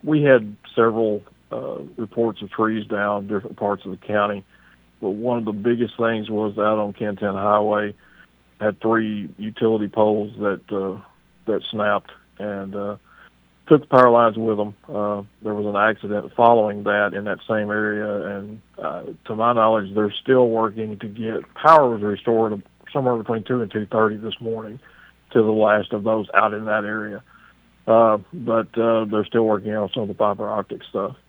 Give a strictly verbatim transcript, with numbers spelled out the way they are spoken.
we had several uh, reports of trees down in different parts of the county, but one of the biggest things was out on Kenton Highway, had three utility poles that uh, that snapped and uh, took the power lines with them. Uh, there was an accident following that in that same area, and uh, to my knowledge, they're still working to get power was restored somewhere between two and two thirty this morning to the last of those out in that area. Uh, but uh, they're still working on some of the fiber optic stuff.